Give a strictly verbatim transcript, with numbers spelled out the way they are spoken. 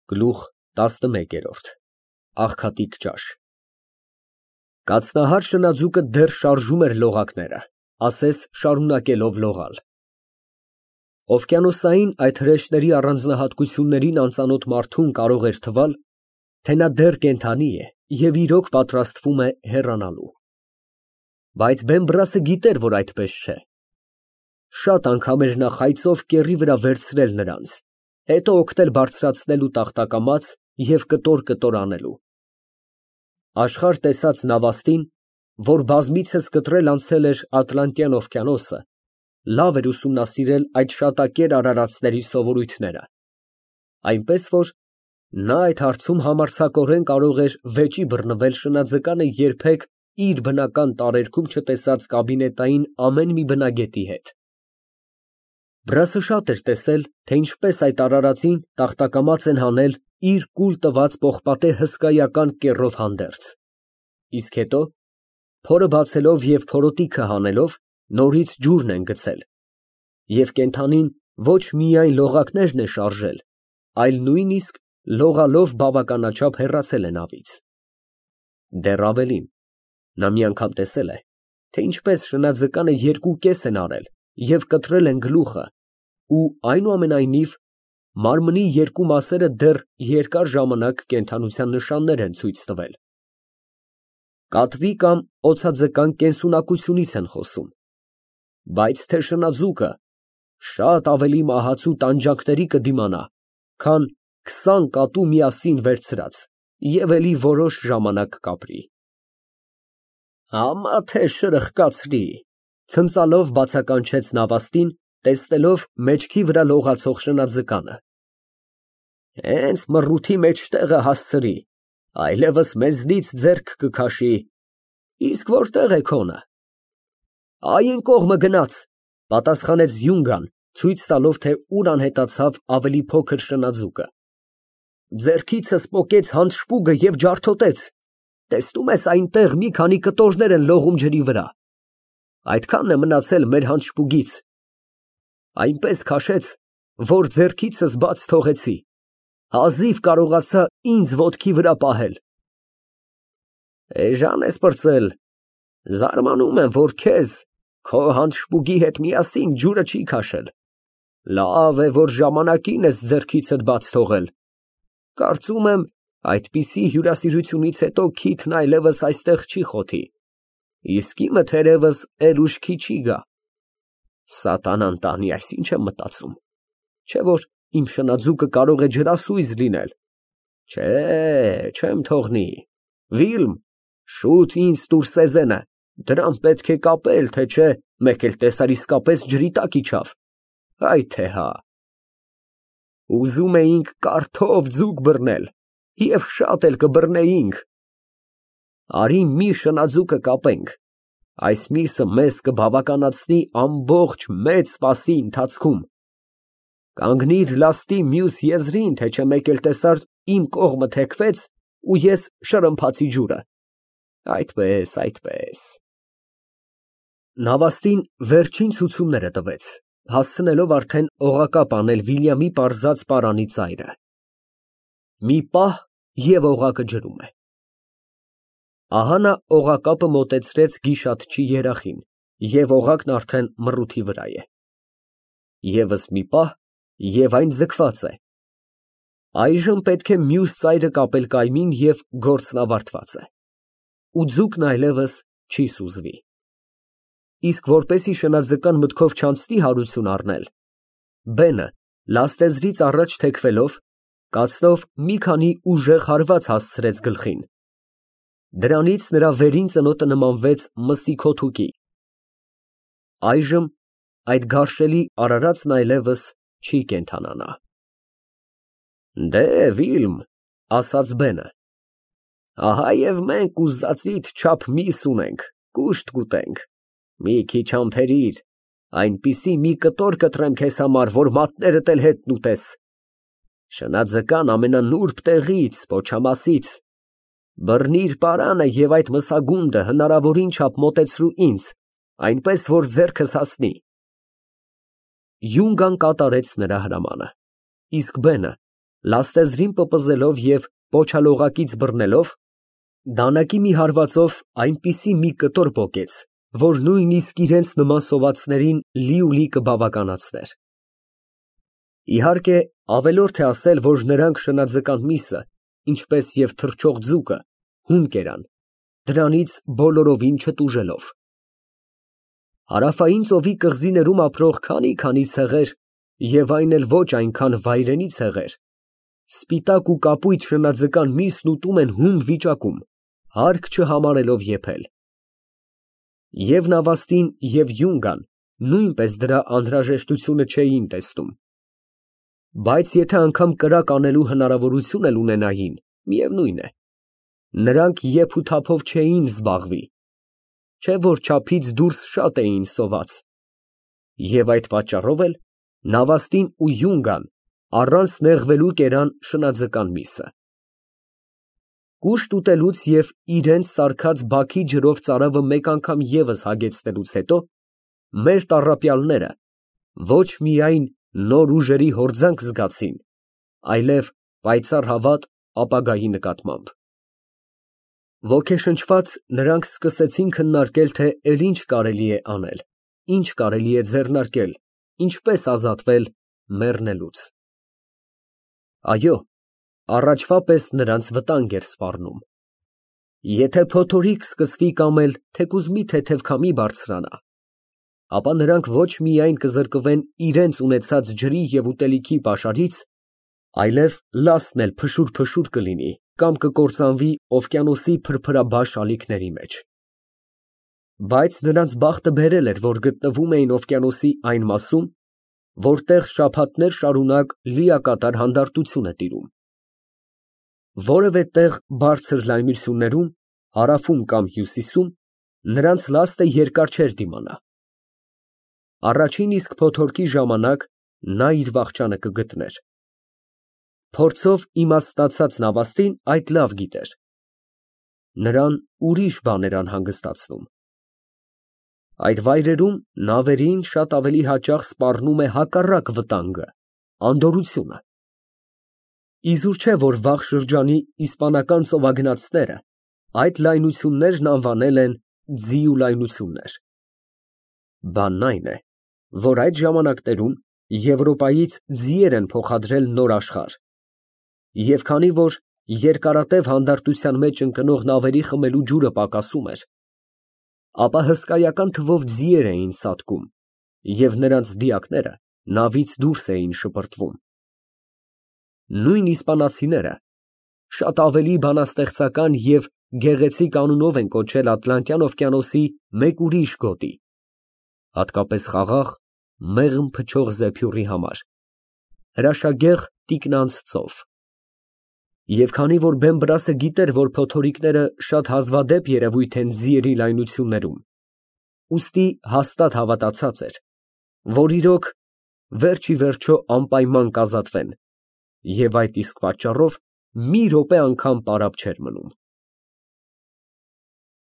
Գլուխ տասնմեկերորդ Աղքատիկ ճաշ Կացնահար շնաձուկը դեռ շարժում էր լողակները, ասես շարունակելով լողալ։ Օվկիանոսային այդ հրեշների առանձնահատկություններին անծանոթ մարդուն կարող էր թվալ, թե նա դեռ կենդանի է և իրոք պատրաստվում է հեռանալու։ Բայց Բեմբրասը գիտեր, որ այդպես չէ։ Շատ անգամ էր նա խայծով կեռի վրա վերցրել նրանց, հետո օգնել բարձրացնելու տախտակամաց և կտոր֊կտոր անելու։ Աշխարհ տեսած Նավաստին, որ բազմիցս կտրել անցել էր Ատլանտյան օվկիանոսը, լավ էր ուսումնասիրել այդ շատակեր արարածների սովորույթները, այնպես որ նա այդ հարցում համարձակորեն կարող էր վեճի բռնվել շնաձկանը երբեք իր բնական տարերքում չտեսած կաբինետային ամեն մի բնագետի հետ։ Բրասը շատ էր տեսել, թե ինչպես այդ արարածին տախտակամաց են հանել իր կուլ տված պողպատե հսկայական կեռով հանդերձ, իսկ հետո, փորը բացելով և փորոտիքը հանելով, նորից ջուրն են գցել, և կենդանին ոչ միայն լողակներն է շարժել, այլ նույնիսկ լողալով բավականաչափ հեռացել է նավից։ Դեռ ավելին, նա մի անգամ տեսել է, թե ինչպես շնաձկանը երկու կես են արել և կտրել են գլուխը ու, այնուամենայնիվ, մարմնի երկու մասերը դեռ երկար ժամանակ կենդանության նշաններ են ցույց տվել։ Կատվի կամ օձաձկան կենսունակությունից են խոսում, բայց թե շնաձուկը շատ ավելի մահացու տանջանքների կդիմանա, քան քսան կատու միասին վերցրած և էլի որոշ ժամանակ կապրի։ Ամա թե շրխկացրի, ցնծալով բացականչեց Նավաստին, տեսնելով մեջքի վրա լողացող շնաձկանը։ Հենց մռութի մեջտեղը հասցրի, այլևս մեզնից ձեռք կքաշի, իսկ որտե՞ղ է քոնը։ Այն կողմը գնաց, պատասխանեց Յունգան, ցույց տալով, թե ուր անհետացավ ավելի փոքր շնաձուկը։ Ձեռքիցս պոկեց հանցշպուգը և ջարդոտեց, տեսնում ես այնտեղ մի քանի կտորներ են լողում ջրի վրա, այդքանն է մնացել մեր հանցշպուգից, այնպես քաշեց, որ ձեռքիցս բաց թողեցի, հազիվ կարողացա ինձ ոտքի վրա պահել։ Էժան ես պրծել, զարմանում եմ, որ քեզ քո հանցշպուգի հետ միասին ջուրը չի քաշել, լավ է, որ ժամանակին ես ձեռքիցդ բաց թողել, կարծում եմ, այդպիսի հյուրասիրությունից հետո քիթն այլևս այստեղ չի խոթի, իսկ իմը թերևս էլ ուշքի չի գա։ Սատանան տանի, այս ինչ եմ մտածում, չէ՞ որ իմ շնաձուկը կարող է ջրասույզ լինել։ Չէ, չեմ թողնի, Վիլմ, շուտ ինձ տուր սեզենը, դրան պետք է կապել, թե չէ մեկ էլ տեսար իսկապես ջրի տակ իջավ, այ թե հա։ Ուզում էինք կարթով ձուկ բռնել և շատ էլ կբռնեինք։ Արի մի շնաձուկը կապենք, այս միսը մեզ կբավականացնի ամբողջ մեծ սպասի ընթացքում։ Կանգնիր լաստի մյուս եզրին, թե չէ մեկ էլ տեսար իմ կողմը թեքվեց ու ես շրմփացի ջուրը։ Այդպես, այդպես։ Նավաստին վերջին ցուցումները տվեց, հասցնելով արդեն օղակապ անել Վիլյամի պարզած պարանի ծայրը։ Մի պահ և օղակը ջրում է։ Ահա նա օղակապը մոտեցրեց գիշատչի երախին, և օղակն արդեն մռութի վրա է։ Եվս մի պահ, և այն ձգված է։ Այժմ պետք է մյուս ծայրը կապել կայմին և գործն ավարտված է։ Ու ձուկն այլևս չի սուզվի։ Իսկ որպեսզի շնաձկան մտքով չանցնի հարություն առնել, Բենը լաստեզրից առաջ թեքվելով, կացնով մի քանի ուժեղ հարված հասցրեց գլխին։ Դրանից նրա վերին ծնոտը նմանվեց մսի քոթուկի։ Այժմ այդ գարշելի արարածն այլևս չի կենդանանա։ Դե, Վիլմ, ասաց Բենը, ահա և մենք ուզածիդ չափ միս ունենք, կուշտ կուտենք, մի քիչ համբերիր, այնպիսի մի կտոր կտրեմ քեզ համար, որ մատներդ էլ հետն ուտես։ Շնաձկան ամենանուրբ տեղից, պոչամասից, բռնիր պարանը և այդ մսագունդը հնարավորին չափ մոտեցրու ինձ, այնպես, որ ձեռքս հասնի։ Յունգան կատարեց նրա հրամանը, իսկ Բենը լաստեզրին պպզելով և պոչալողակից բռնելով, դանակի մի հարվածով այնպիսի մի կտոր պոկեց, որ նույնիսկ իրենց նման սովածներին լիուլի կբավականացներ։ Իհարկե, ավելորդ է ասել, որ նրանք շնաձկան միսը, ինչպես և թռչող ձուկը, հում կերան, դրանից բոլորովին չտուժելով։ Հարավային ծովի կղզիներում ապրող քանի֊քանի ցեղեր, և այն էլ ոչ այնքան վայրենի ցեղեր, սպիտակ ու կապույտ շնաձկան միսն ուտում են հում վիճակում, հարկ չհամարելով եփել։ Եվ նավաստին, և յունգան նույնպես դրա անհրաժեշտությունը չէին տեսնում։ Բայց եթե անգամ կրակ անելու հնարավորություն էլ ունենային, միևնույն է, նրանք եփ ու թափով չէին զբաղվի, չէ որ չափից դուրս շատ էին սոված, և այդ պատճառով էլ նավաստին ու յունգան առանց նեղվելու կերան շնաձկան միսը։ Կուշտ ուտելուց և իրենց սարքած բաքի ջրով ծարավը մեկ անգամ ևս հագեցնելուց հետո, մեր տառապյալները ոչ միայն նոր ուժերի հորձանք զգացին, այլև պայծառ հավատ ապագայի նկատմամբ։ Ոգեշնչված, նրանք սկսեցին քննարկել, թե էլ ինչ կարելի է անել, ինչ կարելի է ձեռնարկել, ինչպես ազատվել մեռնելուց։ Այո, առաջվա պես նրանց վտանգ էր սպառնում։ Եթե փոթորիկ սկսվի կամ էլ թեկուզ մի թեթև քամի բարձրանա, ապա նրանք ոչ միայն կզրկվեն իրենց ունեցած ջրի և ուտելիքի պաշարից, այլև լացն էլ փշուր֊փշուր կլինի կամ կկործանվի օվկիանոսի փրփրաբաշ ալիքների մեջ։ Բայց նրանց բախտը բերել էր, որ գտնվում էին օվկիանոսի այն մասում, որտեղ շաբաթներ շարունակ լիակատար հանդարտություն է տիրում։ Որևէ տեղ բարձր լայնություններում, հարավում կամ հյուսիսում, նրանց լաստը երկար չէր դիմանա։ Առաջին իսկ փոթորկի ժամանակ նա իր վախճանը կգտներ։ Փորձով իմաստնացած նավաստին այդ լավ գիտեր։ Նրան ուրիշ բան էր անհանգստացնում։ Այդ վայրերում նավերին շատ ավելի հաճախ սպառնում է հակառակ վտանգը, անդորրությունը։ Իզուր չէ, որ վաղ շրջանի իսպանական ծովագնացները այդ լայնություններն անվանել են ձիու լայնություններ։ Բանն այն է, որ այդ ժամանակներում Եվրոպայից ձիեր են փոխադրել նոր աշխարհ, և քանի որ երկարատև հանդարտության մեջ ընկնող նավերի խմելու ջուրը պակասում էր, ապա հսկայական թվով ձիեր էին սատկում, և նրանց դիակները նավից դուրս էին շպրտվում։ Նույն իսպանացիները շատ ավելի բանաստեղծական և գեղեցիկ անունով են կոչել Ատլանտյան օվկիանոսի մեկ ուրիշ գոտի, հատկապես խաղաղ, մեղմ փչող զեփյուռի համար, հրաշագեղ Տիկնանց ծով։ Եվ քանի որ Բեմբրասը գիտեր, որ փոթորիկները շատ հազվադեպ երևույթ են ձիերի լայնություններում, ուստի հաստատ հավատացած էր, որ իրոք վերջ ի վերջո անպայման կազատվեն, և այդ իսկ պատճառով մի րոպե անգամ պարապ չէր մնում։